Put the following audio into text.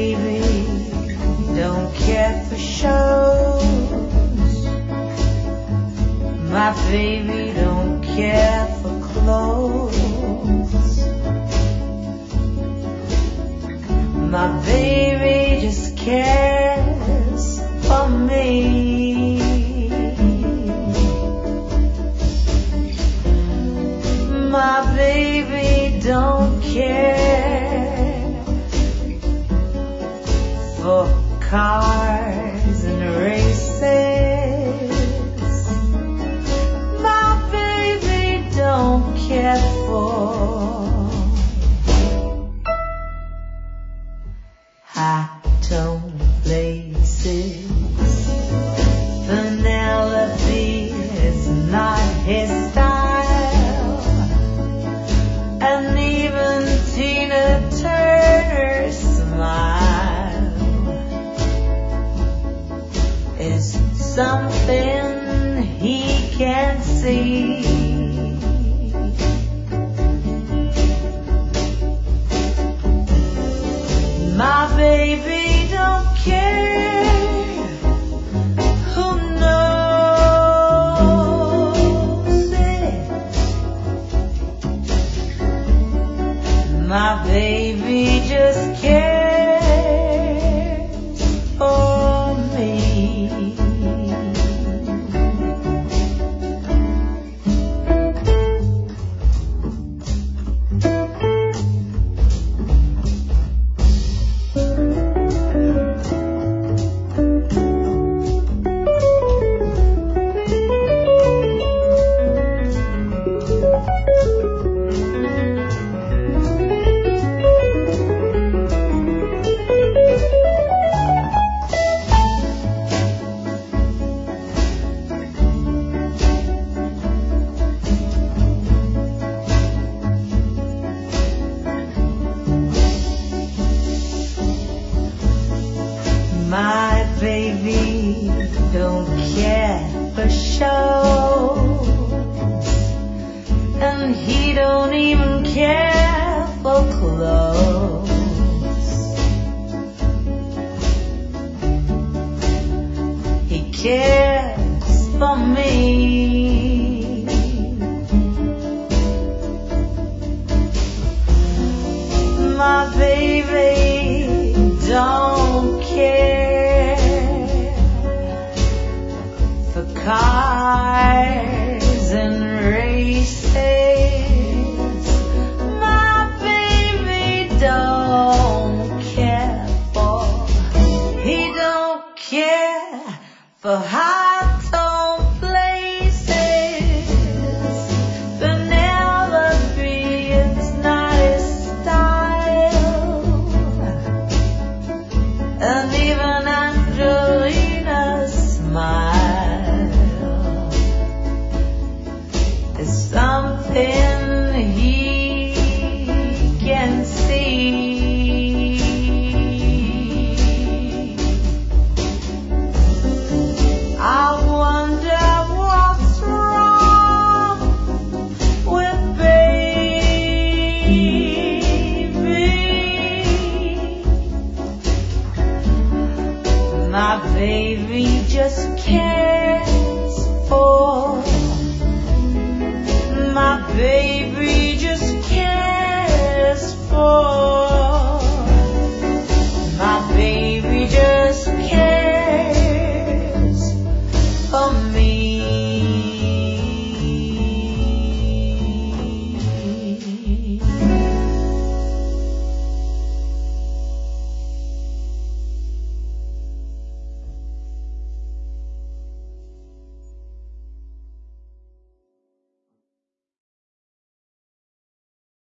baby don't care for shows. My baby don't care for clothes. My baby just cares for me. My baby don't care for cars and races. My baby don't care for high-tone places. Penelope is not his style, and even Tina Turner's smile is something he can't see. My baby don't care who knows it. My baby just cares for me. My baby don't care for shows, and he don't even care for clothes. He cares for me. My baby don't care for cars and races. My baby don't care for, he don't care for high-tone places. Penelope is not his style, and even Angelina's smile is something he can see. I wonder what's wrong with baby. My baby just cares for